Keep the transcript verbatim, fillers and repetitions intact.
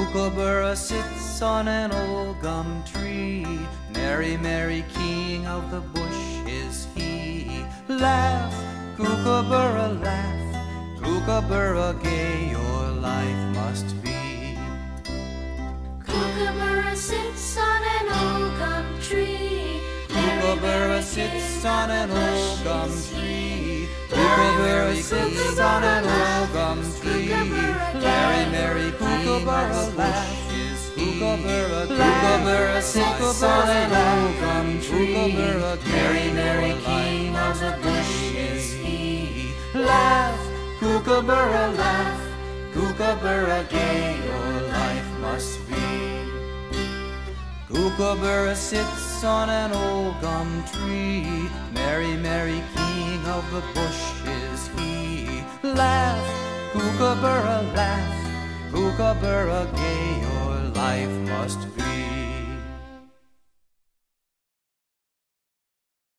Kookaburra sits on an old gum tree. Merry, merry king of the bush is he. Laugh, Kookaburra, laugh. Kookaburra gay your life must be. Kookaburra sits on an old gum tree. Kookaburra sits on an old gum tree. Kookaburra sits on an old gum tree. Merry, merry Kookaburra laugh is Kookaburra. Kookaburra sits on an old gum tree. Kookaburra, merry, merry king of the bush is he. Laugh, Kookaburra, laugh. Kookaburra gay your life must be. Kookaburra sits on an old gum tree. Merry, merry king of the bush is he. Laugh, Kookaburra, laugh. Kookaburra gay your life must be.